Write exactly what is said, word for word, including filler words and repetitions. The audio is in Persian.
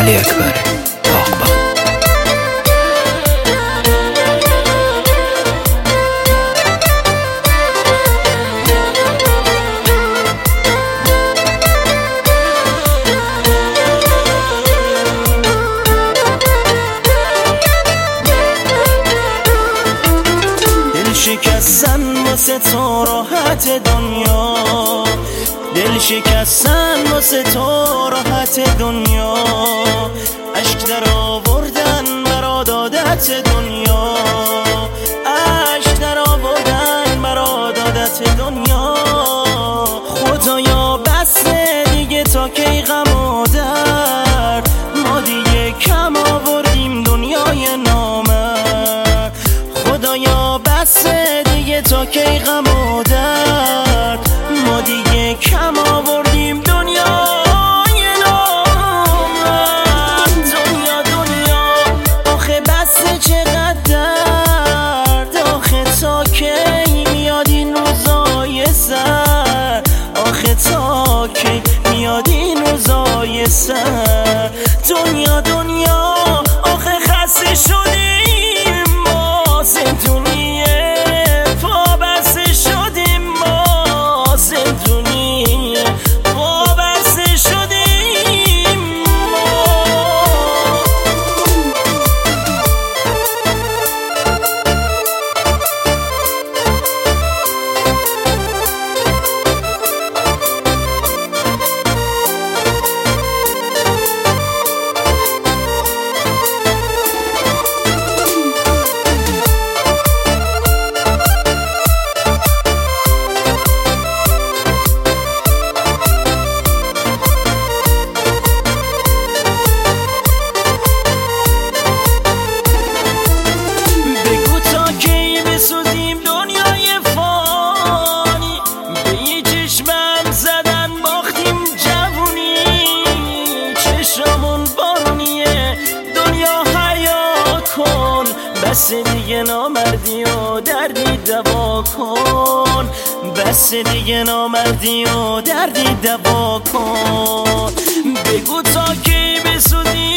علی اکبر باغبان. شکستن واسه تو راحت دنیا، دل شکستن واسه تو راحت دنیا، عشق در آوردن برا دادت دنیا، عشق در آوردن برا دادت دنیا. خدایا بس دیگه تا کی غم و درد، ما دیگه کم آوردیم دنیای نامرد. خدایا بس دیگه تا کی غم و درد، ما دیگه کم آوردیم دنیای نامرد. دنیا دنیا آخه بس چقدر درد، آخه تا کی میاد این روزای سر، آخه تا کی میاد این روزای سر. دنیا دنیا آخه خسته شدیم ما زندونی پابسته شدیم، ما زندونی پابسته شدیم ما. بسوزیم دنیای فانی، به یه چشمم زدن باختیم جوونی، چشمون بارونیه دنیا حیا کن، بس دیگه نامردی و دردی دوا کن، بس دیگه نامردی و دردی دوا کن. بگو تا کی بسوزیم